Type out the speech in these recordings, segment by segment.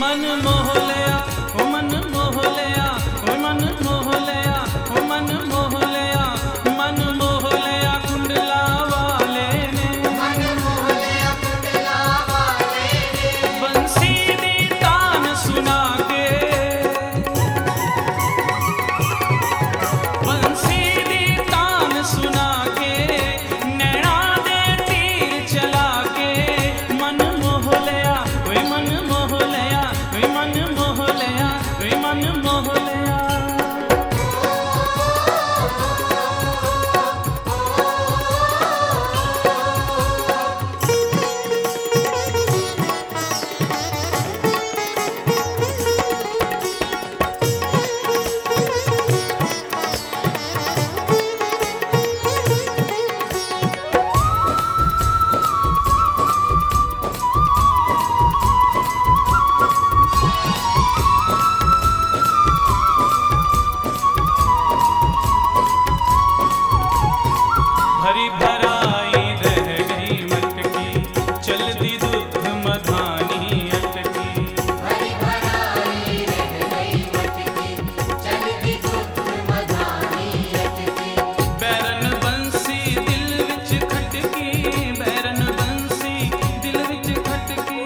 मन मोह लिया, ओ मन मोह लिया, ओ मन मोह लिया, ओ मन मोह लिया, मन मोह लिया कुंडला वाले ने, मन मोह लिया कुंडला वाले ने। बंसी दी तान सुना के, बंसी दी तान सुना के, नैना दे तीर चला के, मन मोह लिया, ओए मन मोह लिया, ओए मन मोह लिया, ओए मन मोह लिया। भरी भराई रह गई मटकी, चलती दूध मधानी अटकी, भरी भराई रह गई मटकी, चलती दूध मधानी अटकी। बैरन बंसी दिल विच खटकी, बैरन बंसी दिल विच खटकी,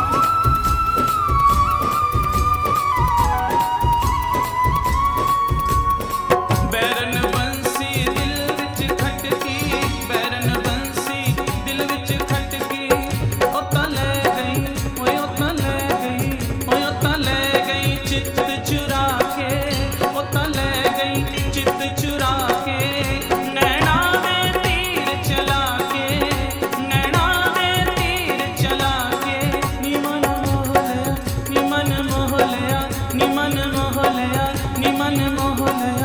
बैरन बंसी दिल विच खटकी, बैरन बंसी दिल विच खटकी। ओ तां ले गई, ओए ओ तां ले गई, ओए ओ तां ले गई चित्त चुरा के, ओ तां ले गई चित्त चुरा के, नैना दे तीर चला के, नैना दे तीर चला के, नी मन मोह लिया, नी मन मोह लिया, नी मन मोह लिया, नी मन मोह लिया।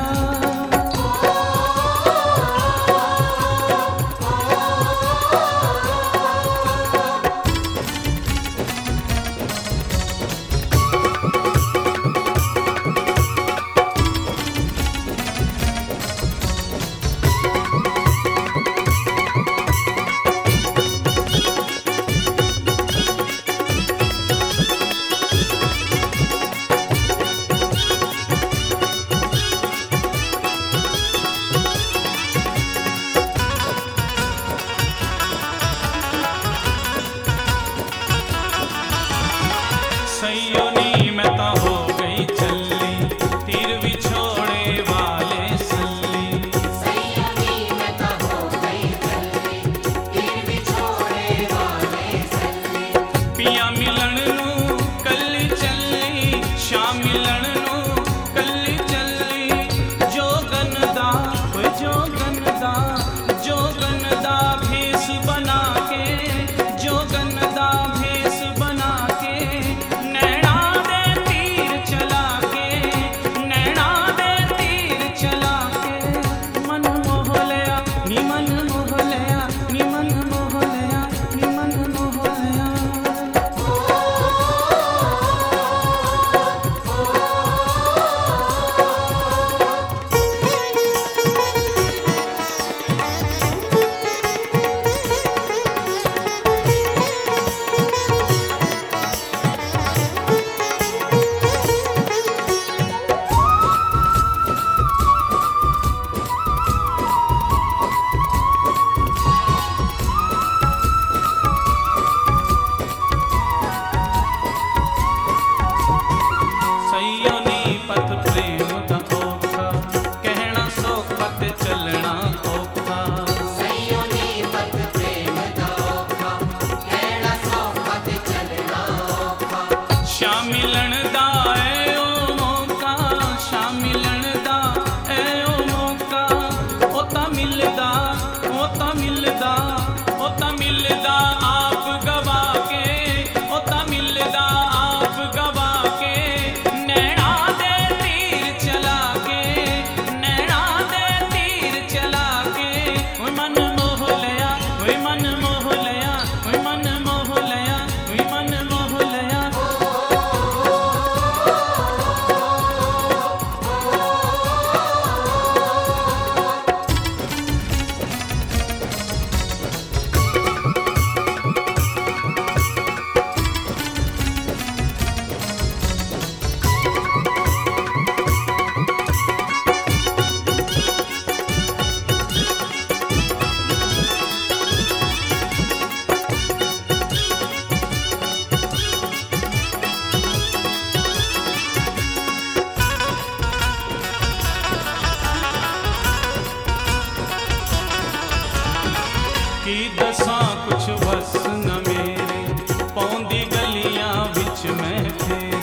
सैयोनी मैं ता हो गई चली, तीर भी छोड़े वाले सल्ली, सैयदी मैं ता हो गई चली, तीर भी छोड़े वाले सल्ली। पिया मिलन नू कल्ली चली, शाम मिलन नू कल्ली चली, जोगन दा ओए जोगन दा, जोगन दा भेस बना के, जोगन दा भेस बना के, नैना दे तीर चला के, नैना दे तीर चला के, मन मोह लिया, नी मन मोह लिया, नी मन मोह लिया, नी मन मोह लिया। सैयोनी पथ प्रेम दा औखा, कहना सौखा ते चलना औखा, सैयदी पथ प्रेम दा औखा, कहना सौखा ते चलना औखा। शाम मिलन दा ऐ ओ मौका, शाम मिलन दा ऐ ओ मौका, ओ तां मिलदा, ओ तां मिलदा, ओ तां मिलदा आप गवा के, ओ तां मिलदा आप गवा के, नैना दे तीर चला के, नैना दे तीर चला के, ओए मन मोह लिया, ओए मन मोह लिया, ओए मन मोह लिया, ओए मन मोह लिया। महफिल